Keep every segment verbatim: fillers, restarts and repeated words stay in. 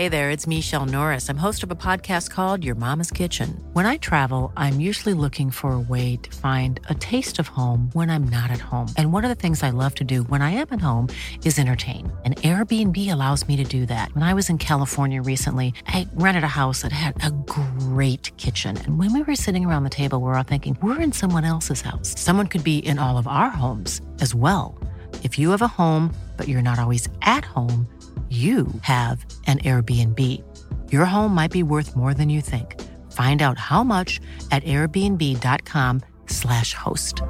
Hey there, it's Michelle Norris. I'm host of a podcast called Your Mama's Kitchen. When I travel, I'm usually looking for a way to find a taste of home when I'm not at home. And one of the things I love to do when I am at home is entertain. And Airbnb allows me to do that. When I was in California recently, I rented a house that had a great kitchen. And when we were sitting around the table, we were all thinking, we're in someone else's house. Someone could be in all of our homes as well. If you have a home, but you're not always at home, you have an Airbnb. Your home might be worth more than you think. Find out how much at airbnb.com slash host.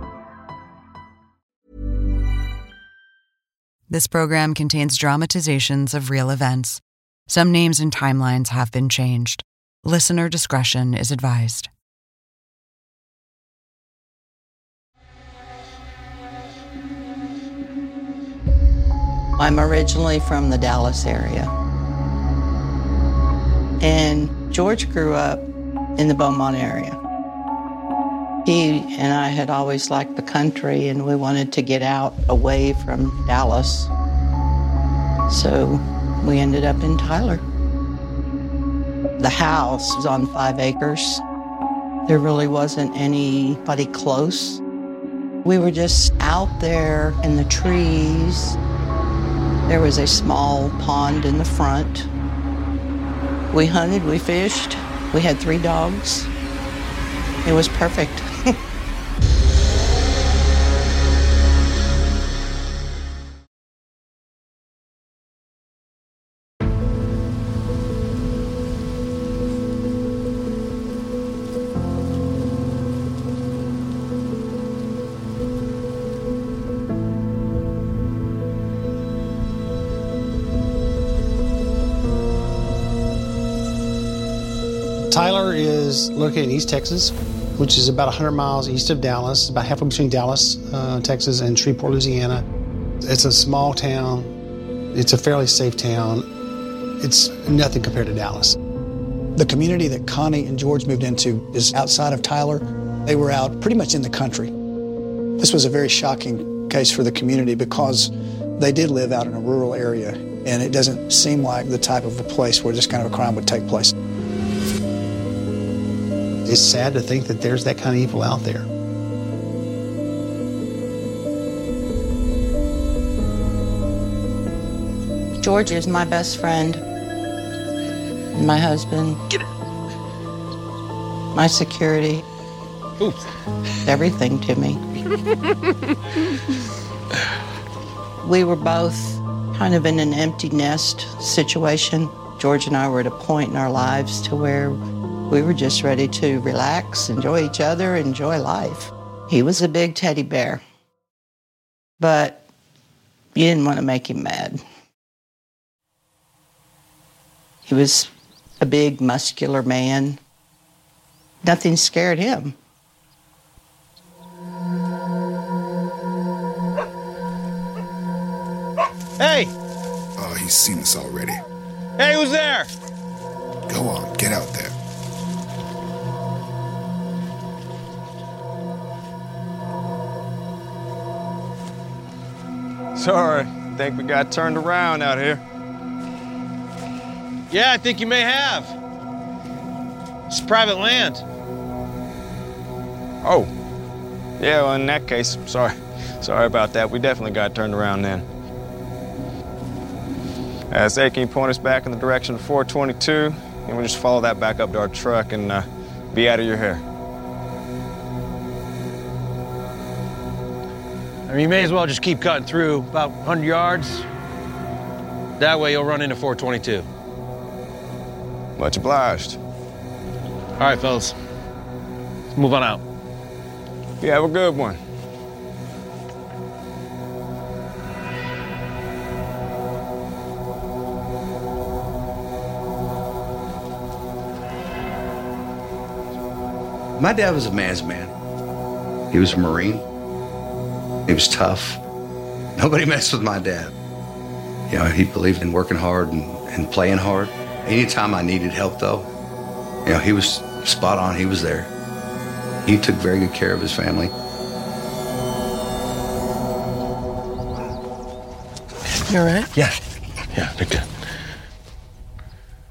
This program contains dramatizations of real events. Some names and timelines have been changed. Listener discretion is advised. I'm originally from the Dallas area. And George grew up in the Beaumont area. He and I had always liked the country, and we wanted to get out away from Dallas. So we ended up in Tyler. The house was on five acres. There really wasn't anybody close. We were just out there in the trees. There was a small pond in the front. We hunted, we fished. We had three dogs. It was perfect. Tyler is located in East Texas, which is about one hundred miles east of Dallas, about halfway between Dallas, uh, Texas, and Shreveport, Louisiana. It's a small town. It's a fairly safe town. It's nothing compared to Dallas. The community that Connie and George moved into is outside of Tyler. They were out pretty much in the country. This was a very shocking case for the community because they did live out in a rural area, and it doesn't seem like the type of a place where this kind of a crime would take place. It's sad to think that there's that kind of evil out there. George is my best friend, my husband, Get it. my security, Ooh. everything to me. We were both kind of in an empty nest situation. George and I were at a point in our lives to where we were just ready to relax, enjoy each other, enjoy life. He was a big teddy bear, but you didn't want to make him mad. He was a big, muscular man. Nothing scared him. Hey! Oh, he's seen us already. Hey, who's there? Go on, get out there. Sorry, think we got turned around out here. Yeah, I think you may have. It's private land. Oh. Yeah, well, in that case, sorry. Sorry about that. We definitely got turned around then. Uh, say, can you point us back in the direction of four twenty-two? And we'll just follow that back up to our truck and uh, be out of your hair. I mean, you may as well just keep cutting through about one hundred yards. That way you'll run into four twenty-two. Much obliged. All right, fellas. Let's move on out. You have a good one. My dad was a man's man. He was a Marine. He was tough. Nobody messed with my dad. You know, he believed in working hard and, and playing hard. Anytime I needed help, though, you know, he was spot on. He was there. He took very good care of his family. You all right? Yeah. Yeah, they're good.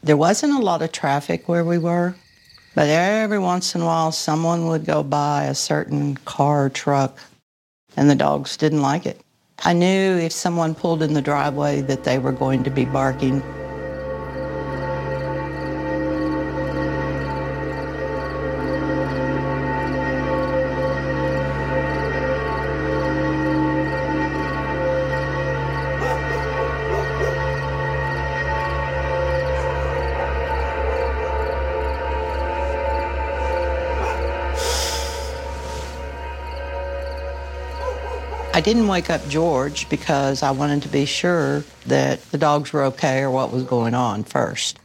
There wasn't a lot of traffic where we were, but every once in a while someone would go by a certain car or truck, and the dogs didn't like it. I knew if someone pulled in the driveway that they were going to be barking. I didn't wake up George because I wanted to be sure that the dogs were okay or what was going on first.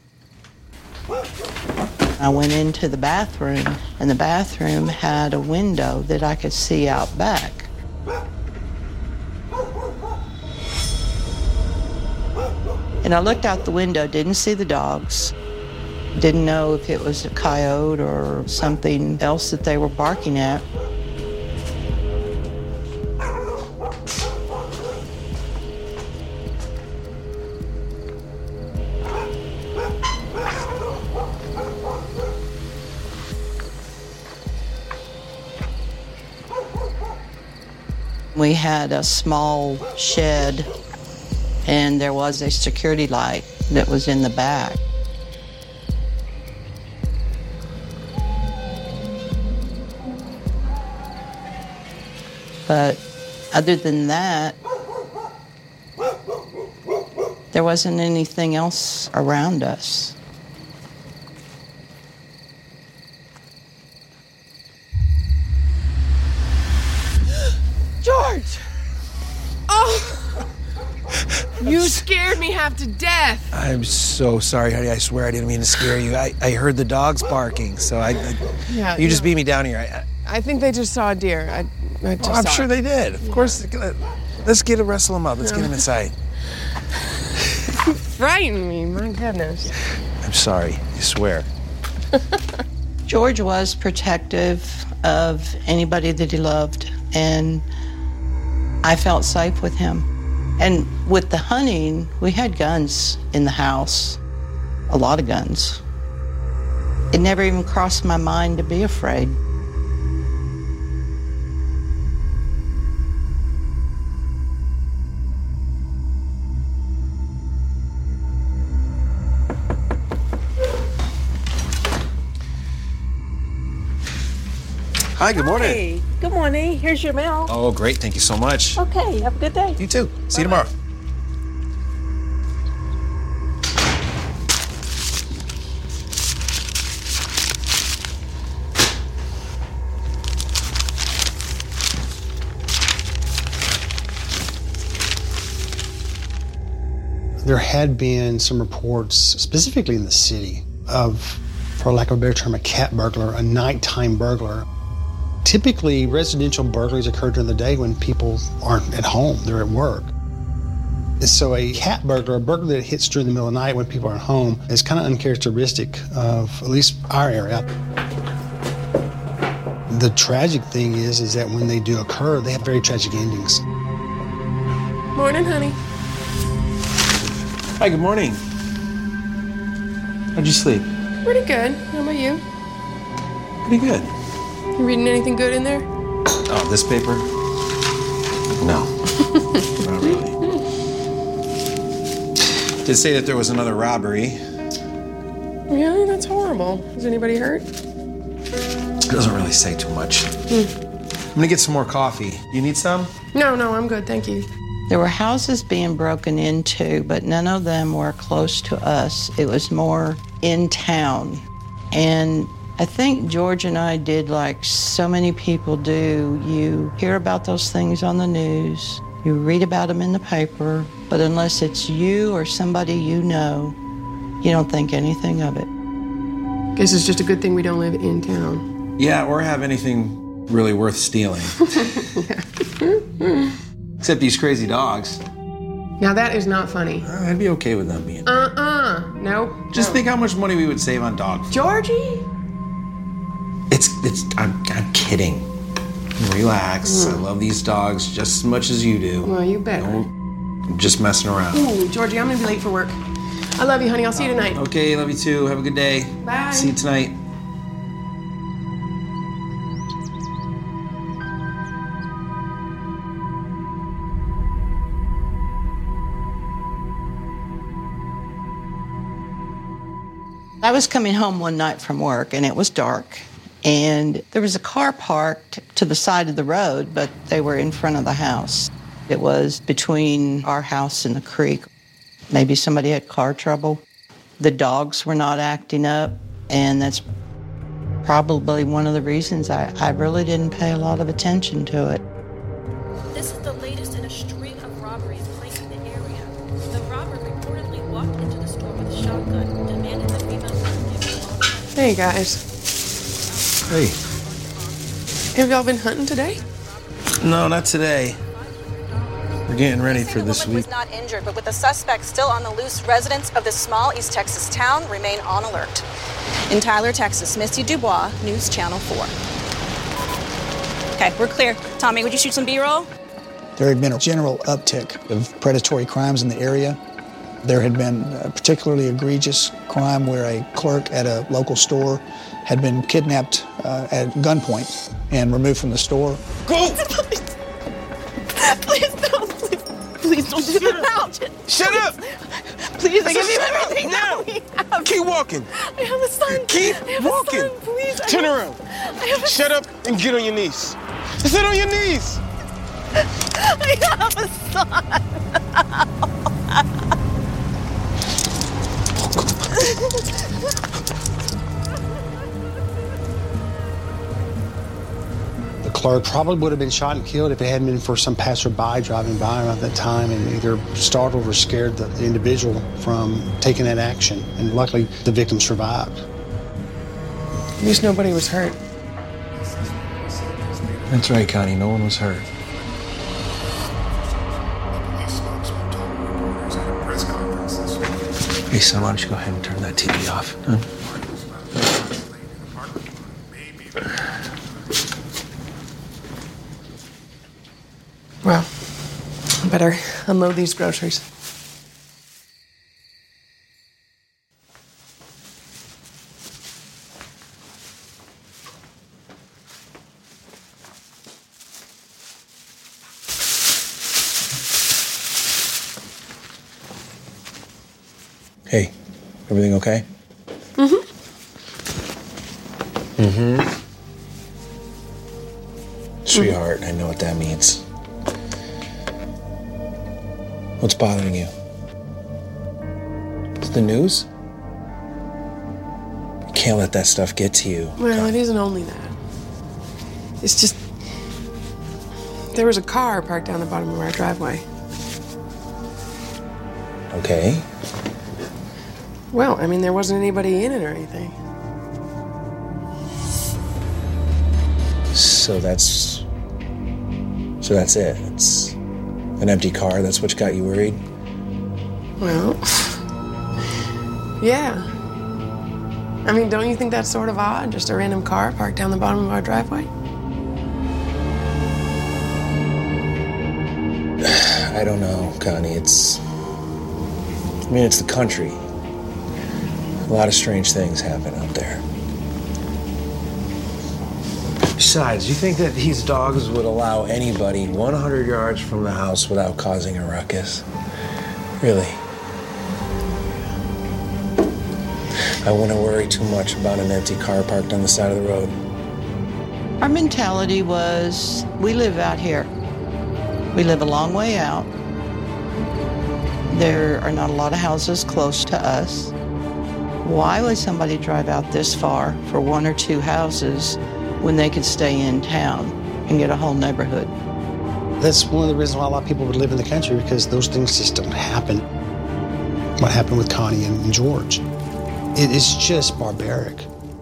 I went into the bathroom, and the bathroom had a window that I could see out back. And I looked out the window, didn't see the dogs, didn't know if it was a coyote or something else that they were barking at. We had a small shed, and there was a security light that was in the back. But other than that, there wasn't anything else around us. George! Oh! You scared me half to death. I'm so sorry, honey. I swear I didn't mean to scare you. I, I heard the dogs barking, so I... I yeah, you just no. beat me down here. I, I think they just saw a deer. I, I just oh, I'm saw sure it. they did. Of yeah. course. Let's get a wrestle them up. Let's no. get them inside. You frightened me, my goodness. I'm sorry. I swear. George was protective of anybody that he loved, and I felt safe with him. And with the hunting, we had guns in the house, a lot of guns. It never even crossed my mind to be afraid. Hi, good morning. Hey, good morning. Here's your mail. Oh, great. Thank you so much. Okay, have a good day. You too. See you tomorrow. There had been some reports, specifically in the city, of, for lack of a better term, a cat burglar, a nighttime burglar. Typically, residential burglaries occur during the day when people aren't at home, they're at work. And so a cat burglar, a burglar that hits during the middle of the night when people aren't home, is kind of uncharacteristic of at least our area. The tragic thing is, is that when they do occur, they have very tragic endings. Morning, honey. Hi, good morning. How'd you sleep? Pretty good. How about you? Pretty good. You reading anything good in there? Oh, this paper? No. Not really. Did say that there was another robbery. Really? That's horrible. Is anybody hurt? It doesn't really say too much. Hmm. I'm gonna get some more coffee. You need some? No, no, I'm good, thank you. There were houses being broken into, but none of them were close to us. It was more in town. And I think George and I did like so many people do. You hear about those things on the news, you read about them in the paper, but unless it's you or somebody you know, you don't think anything of it. Guess it's just a good thing we don't live in town. Yeah, or have anything really worth stealing. Except these crazy dogs. Now that is not funny. Uh, I'd be okay with them being. Uh-uh. Nope. Just no. think how much money we would save on dog food. Georgie? It's, it's, I'm, I'm kidding. Relax. Mm. I love these dogs just as much as you do. Well, you better. Don't, I'm just messing around. Ooh, Georgie, I'm gonna be late for work. I love you, honey. I'll see you tonight. Okay, love you too. Have a good day. Bye. See you tonight. I was coming home one night from work, and it was dark, and there was a car parked to the side of the road, but they were in front of the house. It was between our house and the creek. Maybe somebody had car trouble. The dogs were not acting up, and that's probably one of the reasons I, I really didn't pay a lot of attention to it. This is the latest in a string of robberies placed in the area. The robber reportedly walked into the store with a shotgun, demanded the female give. Hey, guys. Hey. Have y'all been hunting today? No, not today. We're getting ready for this week. Was not injured, but with the suspect still on the loose, residents of this small East Texas town remain on alert. In Tyler, Texas, Misty Dubois, News Channel four. Okay, we're clear. Tommy, would you shoot some B-roll? There had been a general uptick of predatory crimes in the area. There had been a particularly egregious crime where a clerk at a local store had been kidnapped uh, at gunpoint and removed from the store. Go! Please don't, please, please don't do that. Shut up! Please, I give you Shut up everything now. that we have. Keep walking. I have a son. Keep I have walking. A son, please. Turn I have, around. I have a Shut up and get on your knees. Sit on your knees. I have a son. The clerk probably would have been shot and killed if it hadn't been for some passerby driving by around that time and either startled or scared the individual from taking that action. And luckily, the victim survived. At least nobody was hurt. That's right, Connie. No one was hurt. Hey, son, why don't you go ahead and turn that T V off? Huh? Well, I better unload these groceries. Hey, everything okay? Mm-hmm. Mm-hmm. Sweetheart, I know what that means. What's bothering you? Is it the news? You can't let that stuff get to you. Well, it isn't only that. It's just... there was a car parked down the bottom of our driveway. Okay. Well, I mean, there wasn't anybody in it or anything. So that's... So that's it. It's an empty car. That's what got you worried? Well... yeah. I mean, don't you think that's sort of odd? Just a random car parked down the bottom of our driveway? I don't know, Connie. It's... I mean, it's the country. A lot of strange things happen out there. Besides, you think that these dogs would allow anybody one hundred yards from the house without causing a ruckus? Really? I wouldn't worry too much about an empty car parked on the side of the road. Our mentality was, we live out here. We live a long way out. There are not a lot of houses close to us. Why would somebody drive out this far for one or two houses when they could stay in town and get a whole neighborhood? That's one of the reasons why a lot of people would live in the country, because those things just don't happen. What happened with Connie and George? It is just barbaric.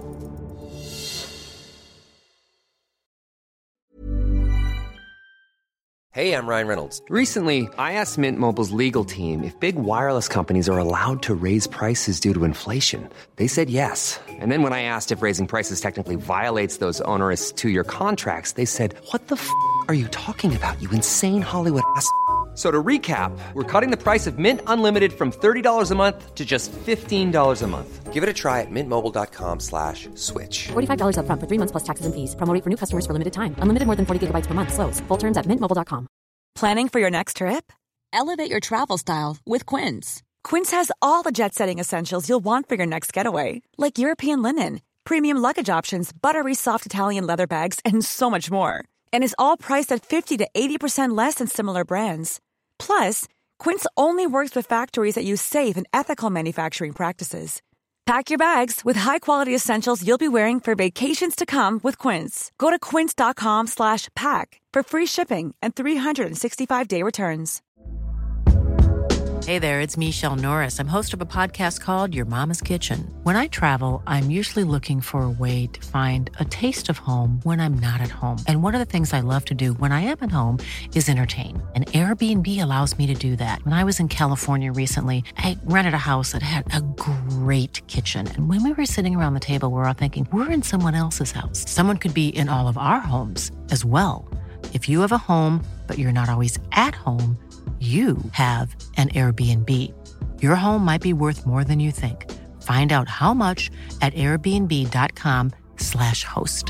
Hey, I'm Ryan Reynolds. Recently, I asked Mint Mobile's legal team if big wireless companies are allowed to raise prices due to inflation. They said yes. And then when I asked if raising prices technically violates those onerous two-year contracts, they said, "What the f*** are you talking about, you insane Hollywood ass f- So to recap, we're cutting the price of Mint Unlimited from thirty dollars a month to just fifteen dollars a month. Give it a try at mintmobile.com slash switch. forty-five dollars up front for three months plus taxes and fees. Promo rate for new customers for limited time. Unlimited more than forty gigabytes per month. Slows full terms at mint mobile dot com. Planning for your next trip? Elevate your travel style with Quince. Quince has all the jet-setting essentials you'll want for your next getaway, like European linen, premium luggage options, buttery soft Italian leather bags, and so much more. And is all priced at fifty to eighty percent less than similar brands. Plus, Quince only works with factories that use safe and ethical manufacturing practices. Pack your bags with high-quality essentials you'll be wearing for vacations to come with Quince. Go to quince.com slash pack for free shipping and three sixty-five day returns. Hey there, it's Michelle Norris. I'm host of a podcast called Your Mama's Kitchen. When I travel, I'm usually looking for a way to find a taste of home when I'm not at home. And one of the things I love to do when I am at home is entertain. And Airbnb allows me to do that. When I was in California recently, I rented a house that had a great kitchen. And when we were sitting around the table, we were all thinking, we're in someone else's house. Someone could be in all of our homes as well. If you have a home, but you're not always at home, you have an Airbnb. Your home might be worth more than you think. Find out how much at airbnb.com slash host.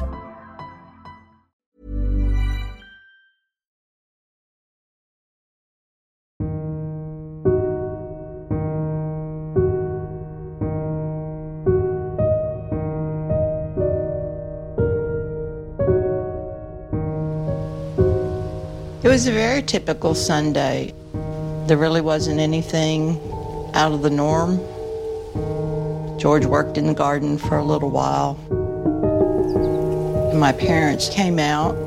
It was a very typical Sunday. There really wasn't anything out of the norm. George worked in the garden for a little while. My parents came out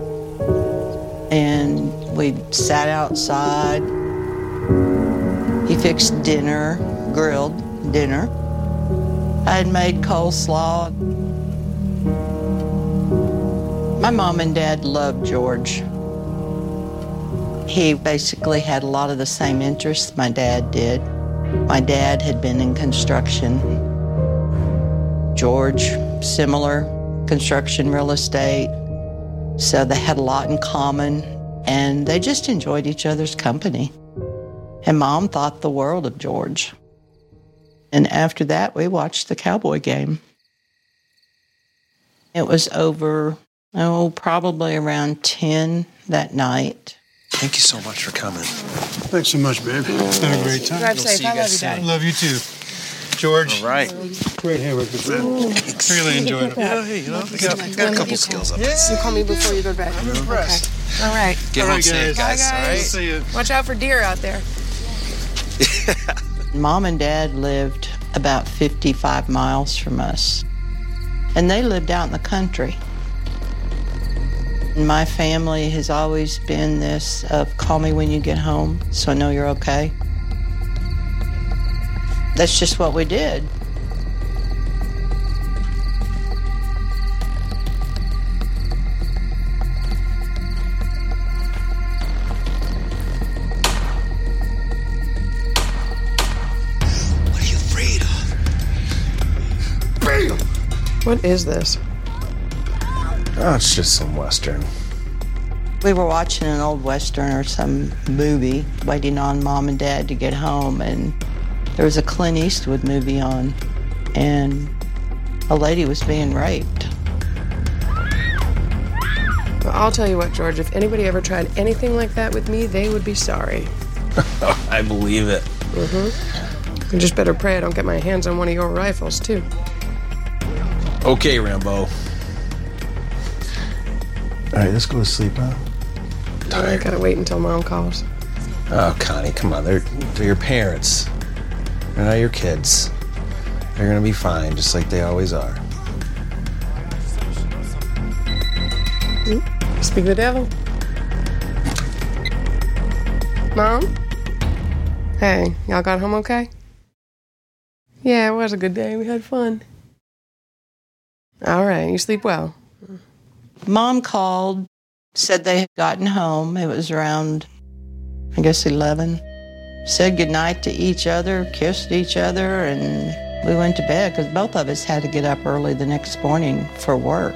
and we sat outside. He fixed dinner, grilled dinner. I had made coleslaw. My mom and dad loved George. He basically had a lot of the same interests my dad did. My dad had been in construction. George, similar, construction, real estate. So they had a lot in common, and they just enjoyed each other's company. And Mom thought the world of George. And after that, we watched the Cowboy game. It was over, oh, probably around ten that night. Thank you so much for coming. Thanks so much, babe. Have a great time. Drive We'll safe. see you I love guys you, soon. Daddy. Love you too. George. All right. Great hair work with that. Really enjoyed it. Yeah, hey, you know, I got, I got a couple skills up. You call me before you go to bed. I'm impressed. Okay. All right. Get All home right, safe, guys. guys. Bye, All guys. right. See you. Watch out for deer out there. Mom and Dad lived about fifty-five miles from us. And they lived out in the country. My family has always been this of call me when you get home so I know you're okay. That's just what we did. What are you afraid of? Bam! What is this? Oh, it's just some Western. We were watching an old Western or some movie, waiting on Mom and Dad to get home, and there was a Clint Eastwood movie on, and a lady was being raped. Well, I'll tell you what, George, if anybody ever tried anything like that with me, they would be sorry. I believe it. Mm-hmm. I just better pray I don't get my hands on one of your rifles, too. Okay, Rambo. All right, let's go to sleep, huh? I gotta wait until Mom calls. Oh, Connie, come on. They're, they're your parents. They're not your kids. They're gonna be fine, just like they always are. Speak the devil. Mom? Hey, y'all got home okay? Yeah, it was a good day. We had fun. All right, you sleep well. Mom called, said they had gotten home. It was around, I guess, eleven. Said goodnight to each other, kissed each other, and we went to bed because both of us had to get up early the next morning for work.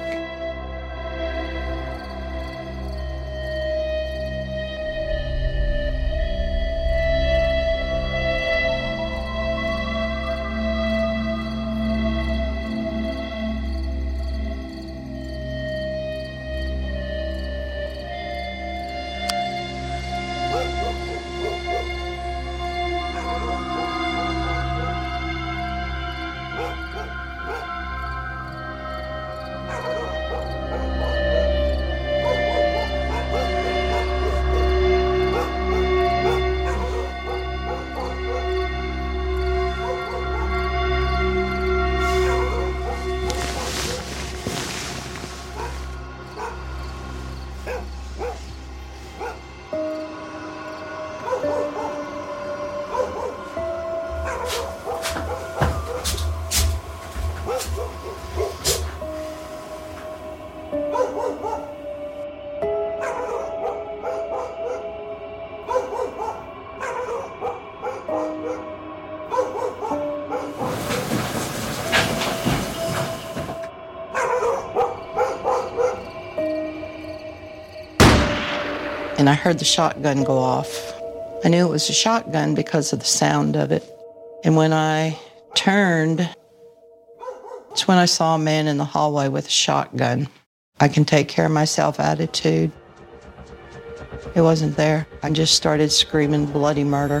and I heard the shotgun go off. I knew it was a shotgun because of the sound of it. And when I turned, it's when I saw a man in the hallway with a shotgun. I can take care of myself attitude. It wasn't there. I just started screaming bloody murder.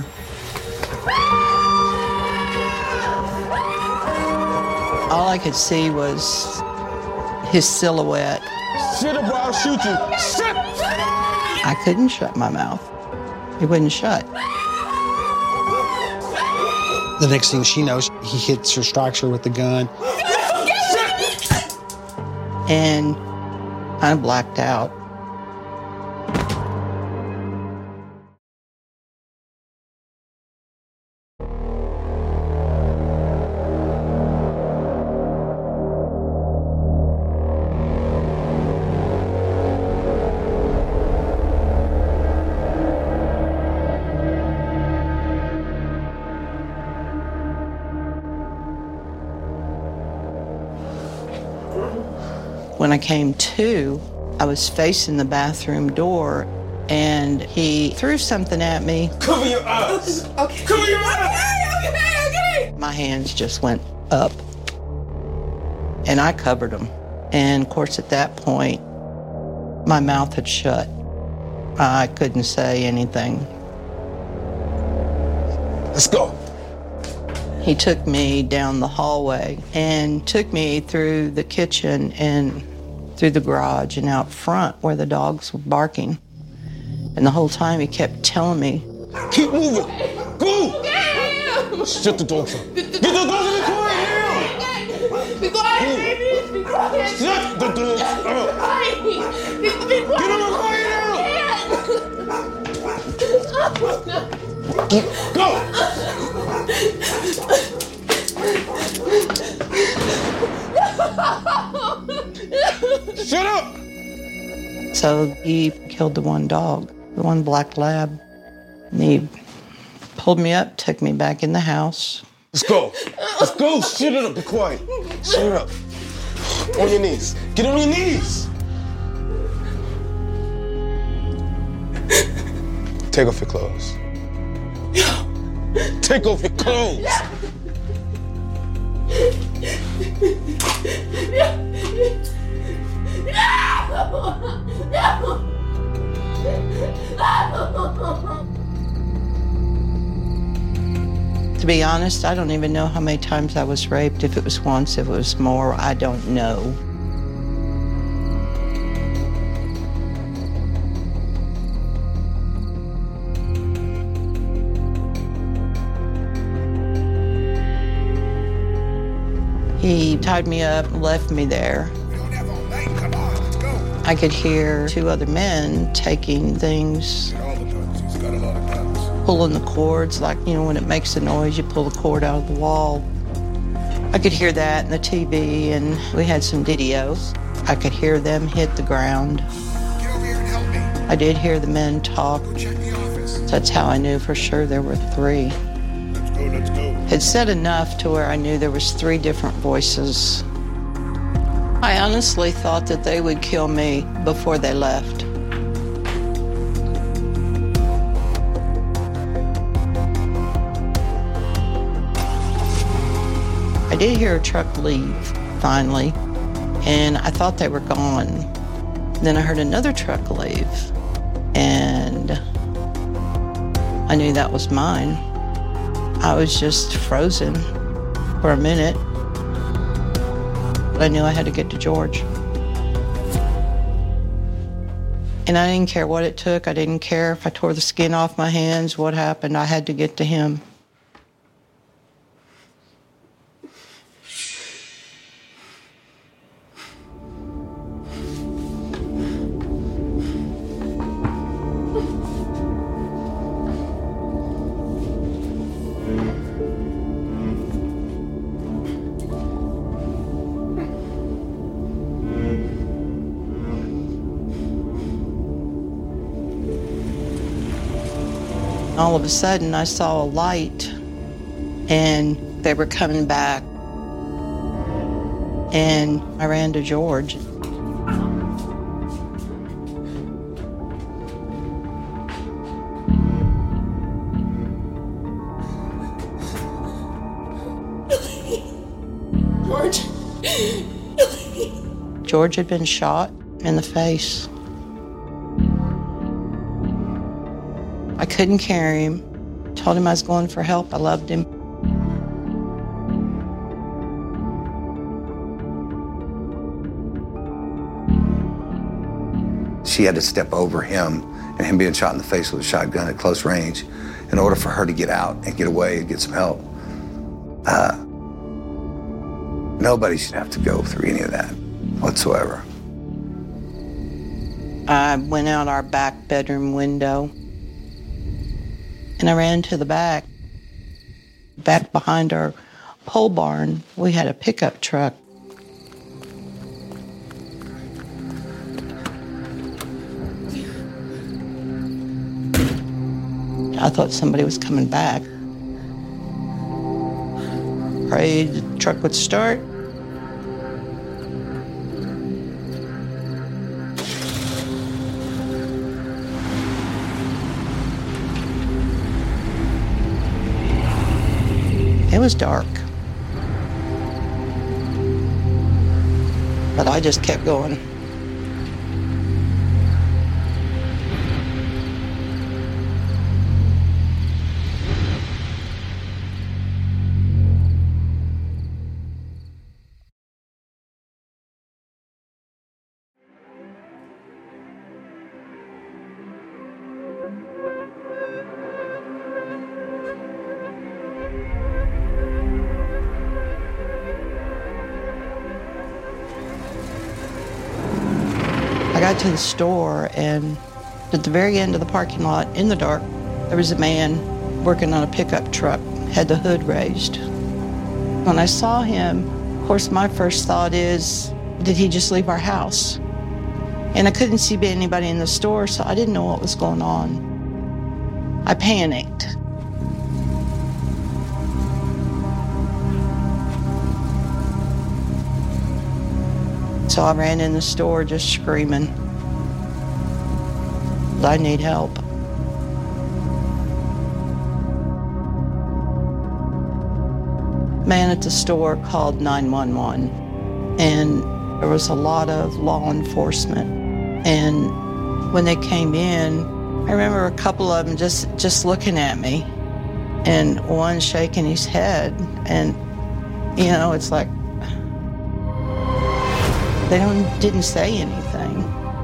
All I could see was his silhouette. Shut up, or I'll shoot you. Shut! I couldn't shut my mouth. It wouldn't shut. The next thing she knows, he hits her, strikes her with the gun. And I blacked out. When I came to, I was facing the bathroom door, and he threw something at me. Cover your eyes. Okay. Cover your eyes. Okay, okay, okay. My hands just went up, and I covered them. And of course, at that point, my mouth had shut. I couldn't say anything. Let's go. He took me down the hallway and took me through the kitchen and through the garage and out front where the dogs were barking. And the whole time he kept telling me, keep moving. Go! Shut the door. Get the doors in the corner now! Be quiet, baby! Be quiet! Shut the door! Be quiet! Get him quiet now! Go! Shut up! So he killed the one dog, the one black lab. And he pulled me up, took me back in the house. Let's go. Let's go. Shut it up. Be quiet. Shut it up. On your knees. Get on your knees. Take off your clothes. Take off your clothes. To be honest, I don't even know how many times I was raped. If it was once, if it was more, I don't know. He tied me up and left me there. I could hear two other men taking things, pulling the cords, like, you know, when it makes a noise, you pull the cord out of the wall. I could hear that in the T V, and we had some videos. I could hear them hit the ground. Get over here and help me. I did hear the men talk. Check the office. That's how I knew for sure there were three. Let's go, let's go. It said enough to where I knew there was three different voices. I honestly thought that they would kill me before they left. I did hear a truck leave, finally, and I thought they were gone. Then I heard another truck leave, and I knew that was mine. I was just frozen for a minute. But I knew I had to get to George. And I didn't care what it took. I didn't care if I tore the skin off my hands, what happened. I had to get to him. All of a sudden, I saw a light, and they were coming back. And I ran to George. George had been shot in the face. I couldn't carry him. Told him I was going for help. I loved him. She had to step over him and him being shot in the face with a shotgun at close range in order for her to get out and get away and get some help. Uh, nobody should have to go through any of that whatsoever. I went out our back bedroom window and I ran to the back. Back behind our pole barn, we had a pickup truck. I thought somebody was coming back. Prayed the truck would start. It was dark. But I just kept going. I got to the store, and at the very end of the parking lot, in the dark, there was a man working on a pickup truck, had the hood raised. When I saw him, of course, my first thought is, did he just leave our house? And I couldn't see anybody in the store, so I didn't know what was going on. I panicked. So I ran in the store just screaming, I need help. Man at the store called nine one one, and there was a lot of law enforcement. And when they came in, I remember a couple of them just, just looking at me, and one shaking his head, and, you know, it's like, they don't, didn't say anything.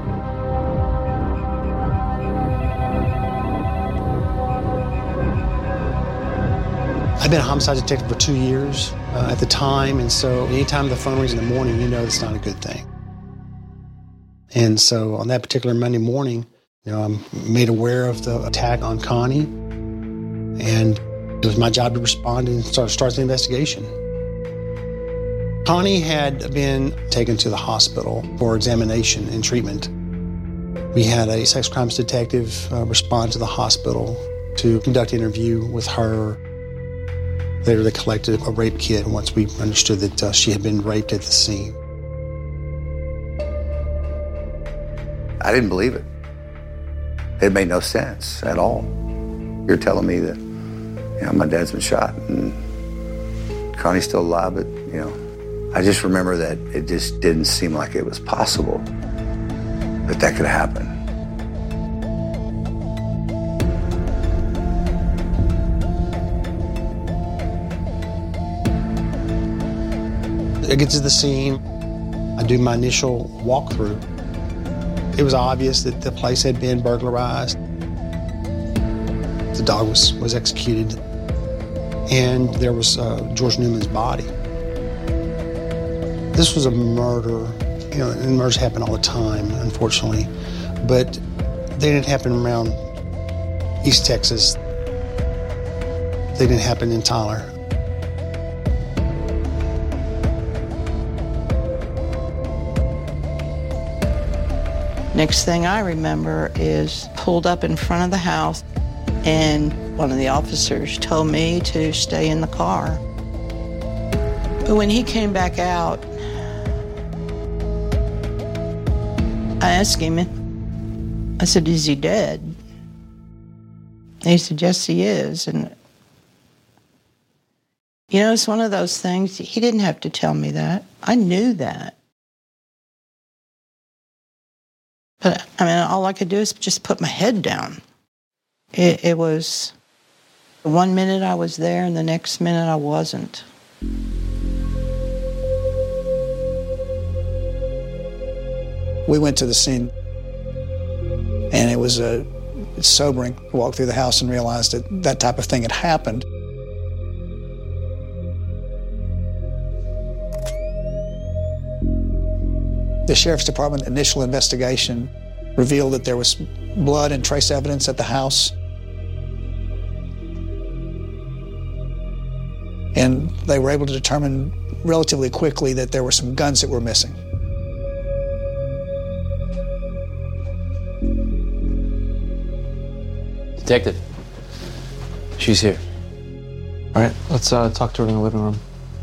I've been a homicide detective for two years uh, at the time, and so anytime the phone rings in the morning, you know it's not a good thing. And so on that particular Monday morning, you know, I'm made aware of the attack on Connie, and it was my job to respond and start, start the investigation. Connie had been taken to the hospital for examination and treatment. We had a sex crimes detective uh, respond to the hospital to conduct an interview with her. Later, they collected a rape kit once we understood that uh, she had been raped at the scene. I didn't believe it. It made no sense at all. You're telling me that, you know, my dad's been shot and Connie's still alive, but, you know, I just remember that it just didn't seem like it was possible that that could happen. I get to the scene, I do my initial walkthrough. It was obvious that the place had been burglarized. The dog was, was executed, and there was uh, George Newman's body. This was a murder, you know, and murders happen all the time, unfortunately, but they didn't happen around East Texas. They didn't happen in Tyler. Next thing I remember is pulled up in front of the house, and one of the officers told me to stay in the car. But when he came back out, I asked him, I said, is he dead? And he said, yes, he is. And, you know, it's one of those things, he didn't have to tell me that. I knew that. But, I mean, all I could do is just put my head down. It, it was, one minute I was there and the next minute I wasn't. We went to the scene, and it was uh, sobering to walk through the house and realize that that type of thing had happened. The Sheriff's Department initial investigation revealed that there was blood and trace evidence at the house. And they were able to determine relatively quickly that there were some guns that were missing. Detective, she's here. All right, let's uh, talk to her in the living room.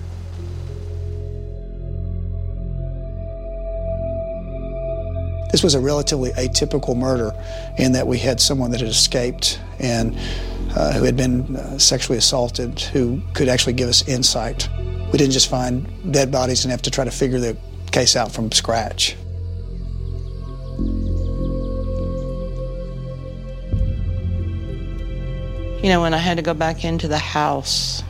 This was a relatively atypical murder in that we had someone that had escaped and uh, who had been uh, sexually assaulted who could actually give us insight. We didn't just find dead bodies and have to try to figure the case out from scratch. You know, when I had to go back into the house,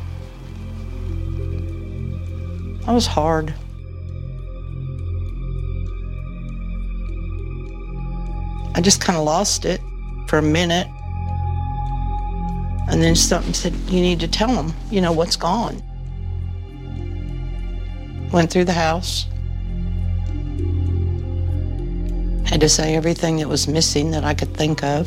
that was hard. I just kind of lost it for a minute. And then something said, you need to tell them, you know, what's gone. Went through the house. Had to say everything that was missing that I could think of.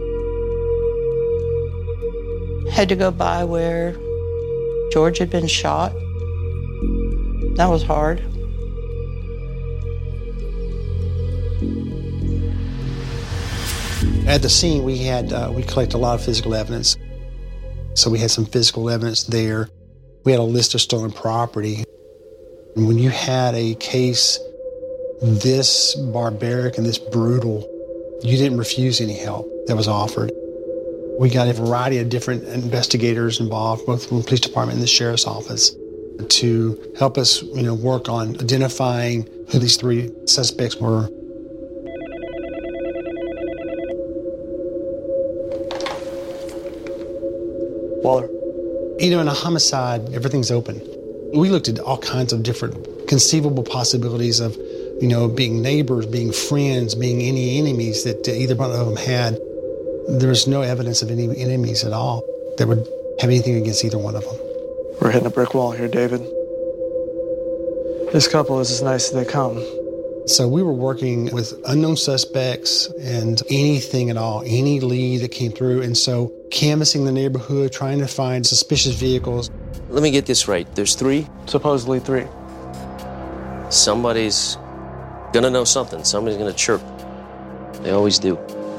Had to go by where George had been shot. That was hard. At the scene, we had uh, we collected a lot of physical evidence. So we had some physical evidence there. We had a list of stolen property. And when you had a case this barbaric and this brutal, you didn't refuse any help that was offered. We got a variety of different investigators involved, both from the police department and the sheriff's office, to help us, you know, work on identifying who these three suspects were. Waller. You know, in a homicide, everything's open. We looked at all kinds of different conceivable possibilities of, you know, being neighbors, being friends, being any enemies that either one of them had. There was no evidence of any enemies at all that would have anything against either one of them. We're hitting a brick wall here, David. This couple is as nice as they come. So we were working with unknown suspects and anything at all, any lead that came through. And so canvassing the neighborhood, trying to find suspicious vehicles. Let me get this right. There's three? Supposedly three. Somebody's gonna know something. Somebody's gonna chirp. They always do.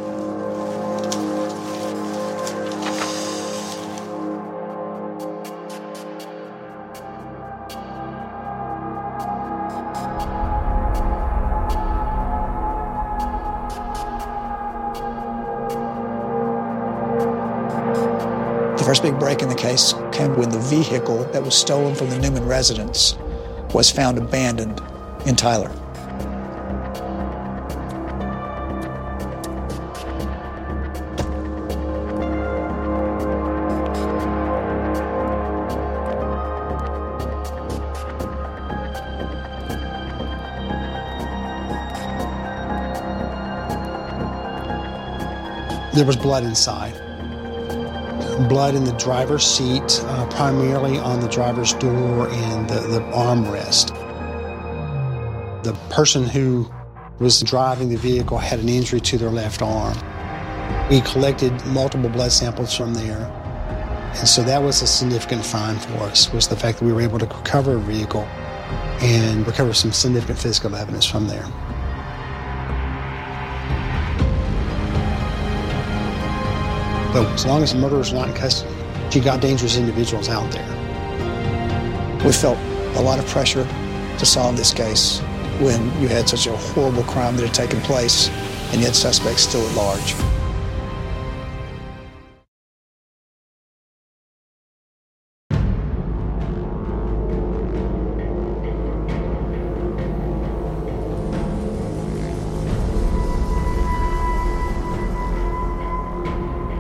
The first big break in the case came when the vehicle that was stolen from the Newman residence was found abandoned in Tyler. There was blood inside. Blood in the driver's seat, uh, primarily on the driver's door and the, the armrest. The person who was driving the vehicle had an injury to their left arm. We collected multiple blood samples from there. And so that was a significant find for us, was the fact that we were able to recover a vehicle and recover some significant physical evidence from there. But as long as the murderer's not in custody, you got dangerous individuals out there. We felt a lot of pressure to solve this case when you had such a horrible crime that had taken place and yet suspects still at large.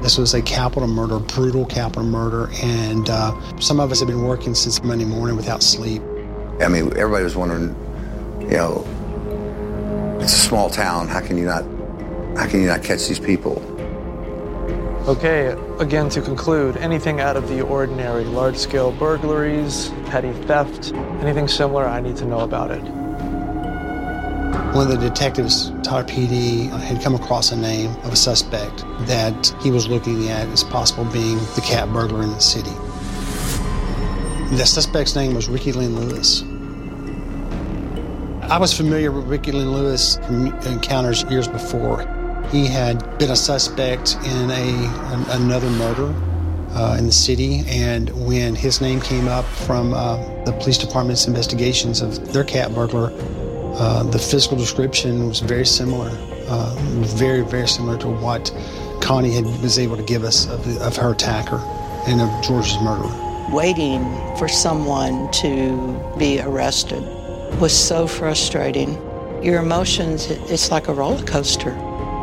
This was a capital murder, brutal capital murder, and uh, some of us have been working since Monday morning without sleep. I mean, everybody was wondering, you know, it's a small town. How can you not, how can you not catch these people? Okay, again, to conclude, anything out of the ordinary, large-scale burglaries, petty theft, anything similar, I need to know about it. One of the detectives, Tyler P D, had come across a name of a suspect that he was looking at as possible being the cat burglar in the city. The suspect's name was Ricky Lynn Lewis. I was familiar with Ricky Lynn Lewis from encounters years before. He had been a suspect in a, an, another murder uh, in the city, and when his name came up from uh, the police department's investigations of their cat burglar, uh, the physical description was very similar, uh, very, very similar to what Connie had, was able to give us of, the, of her attacker and of George's murderer. Waiting for someone to be arrested was so frustrating. Your emotions, it's like a roller coaster.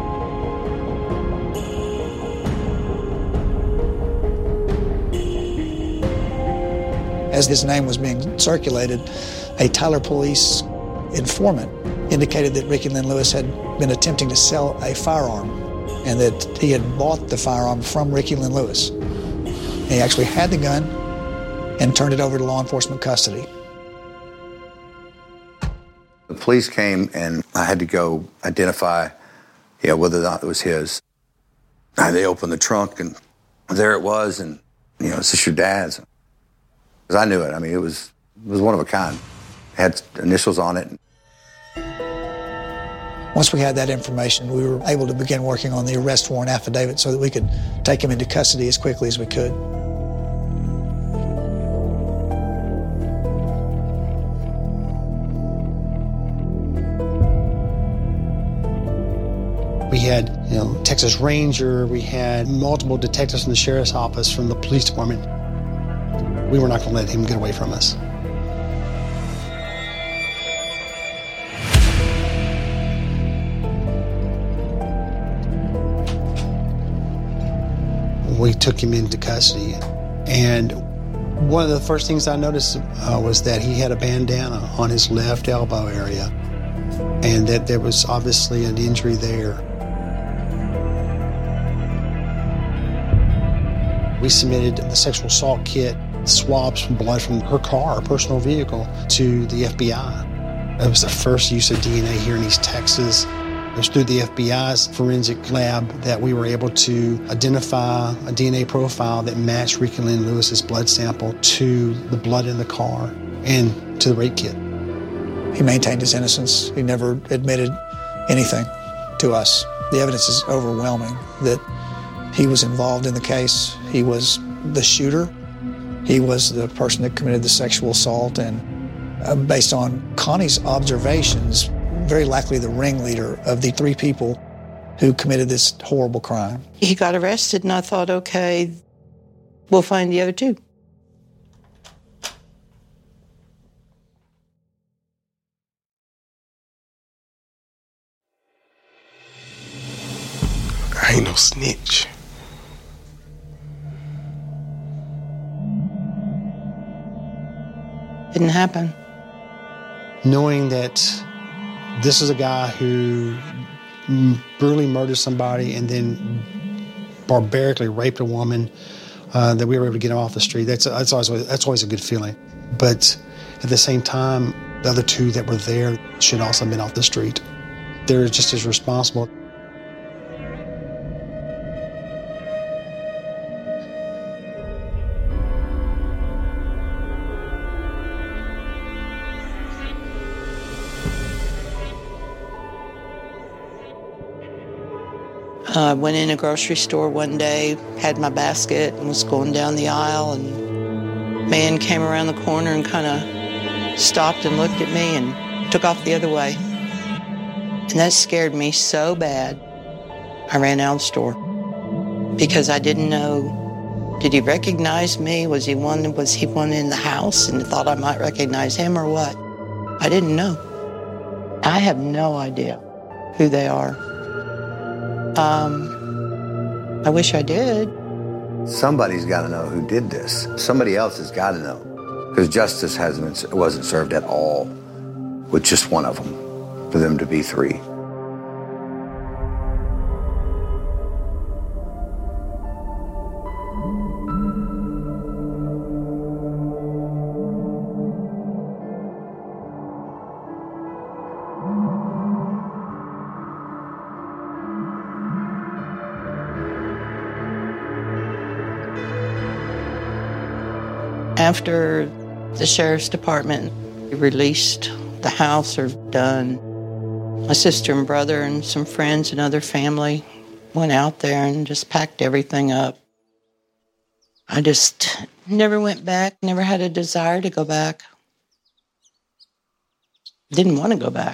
As his name was being circulated, a Tyler police informant indicated that Ricky Lynn Lewis had been attempting to sell a firearm and that he had bought the firearm from Ricky Lynn Lewis. He actually had the gun and turned it over to law enforcement custody. The police came and I had to go identify, you know, whether or not it was his. And they opened the trunk and there it was, and, you know, is this your dad's? Because I knew it. I mean, it was it was one of a kind. It had initials on it. Once we had that information, we were able to begin working on the arrest warrant affidavit so that we could take him into custody as quickly as we could. We had, you know, Texas Ranger, we had multiple detectives from the sheriff's office, from the police department. We were not going to let him get away from us. We took him into custody, and one of the first things I noticed uh, was that he had a bandana on his left elbow area, and that there was obviously an injury there. We submitted the sexual assault kit, swabs from blood from her car, her personal vehicle, to the F B I. It was the first use of D N A here in East Texas. It was through the F B I's forensic lab that we were able to identify a D N A profile that matched Ricky Lynn Lewis's blood sample to the blood in the car and to the rape kit. He maintained his innocence. He never admitted anything to us. The evidence is overwhelming that he was involved in the case. He was the shooter. He was the person that committed the sexual assault, and uh, based on Connie's observations, very likely the ringleader of the three people who committed this horrible crime. He got arrested, and I thought, okay, we'll find the other two. I ain't no snitch. Didn't happen. Knowing that this is a guy who brutally murdered somebody and then barbarically raped a woman, uh, that we were able to get him off the street, that's, that's, always, that's always a good feeling. But at the same time, the other two that were there should also have been off the street. They're just as responsible. I uh, went in a grocery store one day, had my basket, and was going down the aisle, and a man came around the corner and kind of stopped and looked at me and took off the other way. And that scared me so bad, I ran out of the store because I didn't know, did he recognize me? Was he one, was he one in the house and thought I might recognize him or what? I didn't know. I have no idea who they are. Um, I wish I did. Somebody's got to know who did this. Somebody else has got to know. Because justice hasn't, wasn't served at all with just one of them, for them to be three. After the sheriff's department released the house or done, my sister and brother and some friends and other family went out there and just packed everything up. I just never went back, never had a desire to go back. Didn't want to go back.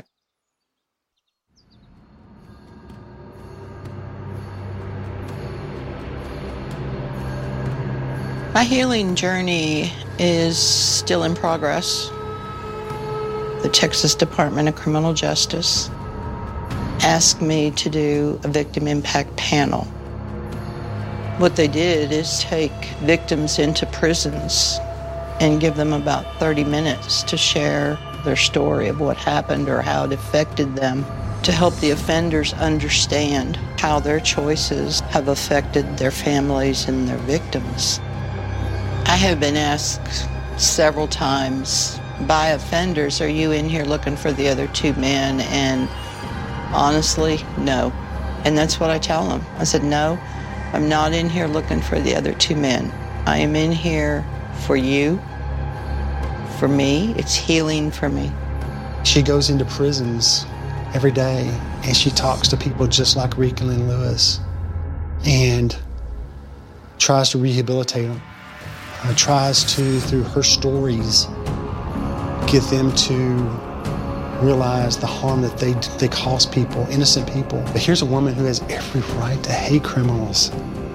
My healing journey is still in progress. The Texas Department of Criminal Justice asked me to do a victim impact panel. What they did is take victims into prisons and give them about thirty minutes to share their story of what happened or how it affected them, to help the offenders understand how their choices have affected their families and their victims. I have been asked several times by offenders, are you in here looking for the other two men? And honestly, no. And that's what I tell them. I said, no, I'm not in here looking for the other two men. I am in here for you, for me. It's healing for me. She goes into prisons every day and she talks to people just like Rika Lynn Lewis and tries to rehabilitate them. Uh, tries to, through her stories, get them to realize the harm that they they cause people, innocent people. But here's a woman who has every right to hate criminals.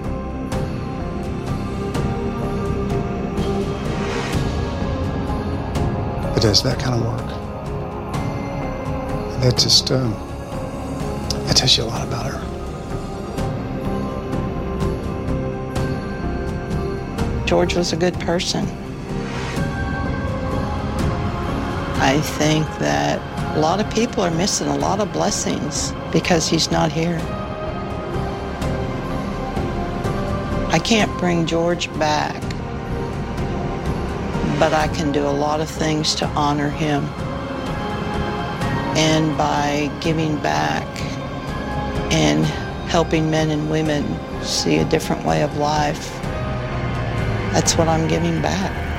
But does that kind of work? That just, um, that tells you a lot about her. George was a good person. I think that a lot of people are missing a lot of blessings because he's not here. I can't bring George back, but I can do a lot of things to honor him. And by giving back and helping men and women see a different way of life, that's what I'm giving back.